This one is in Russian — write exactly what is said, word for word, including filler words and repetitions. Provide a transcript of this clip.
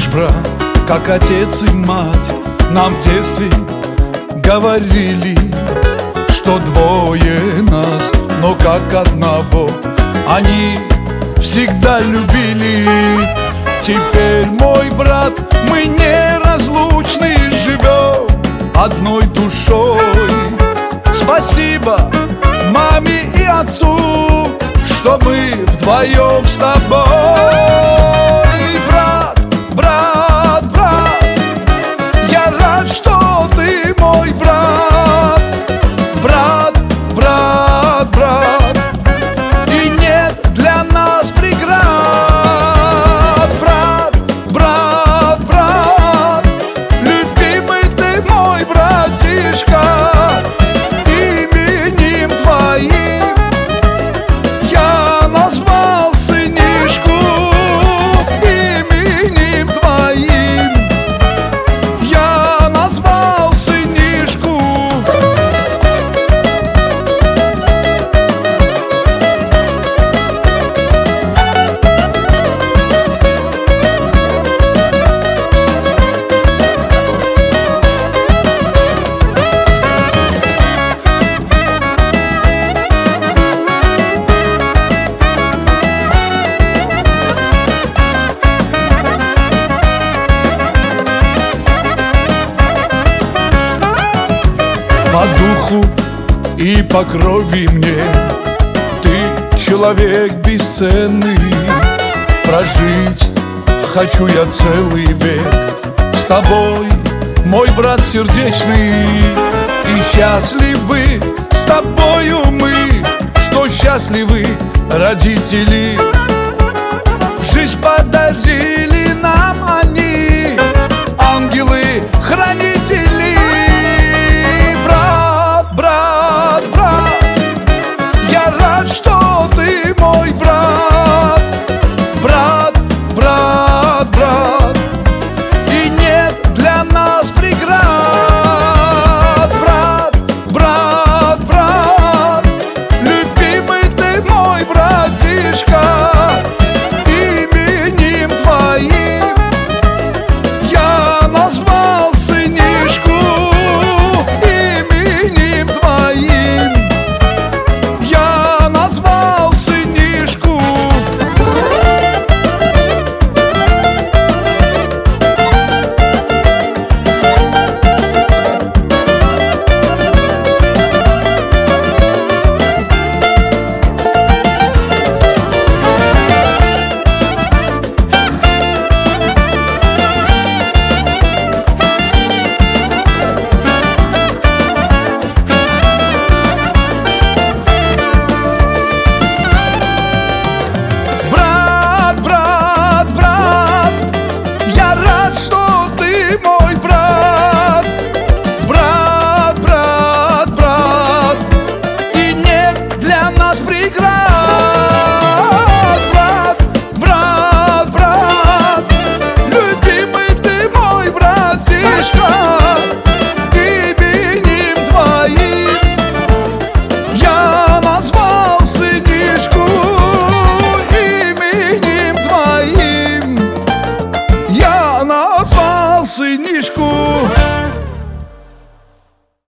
брат, как отец и мать. Нам в детстве говорили, что двое нас, но как одного. Они всегда любили. Теперь, мой брат, мы неразлучны, живем одной душой. Спасибо маме и отцу, что мы вдвоем с тобой. Брат, брат, брат, я рад, что ты мой брат. Брат, брат, брат, и нет для нас преград. Брат, брат, брат, любимый ты мой братишка. Именем твоим я назвал сынишку. Именем твоим я назвал сынишку. По духу и по крови мне ты человек бесценный. Прожить хочу я целый век с тобой, мой брат сердечный. И счастливы с тобою мы, что счастливы родители.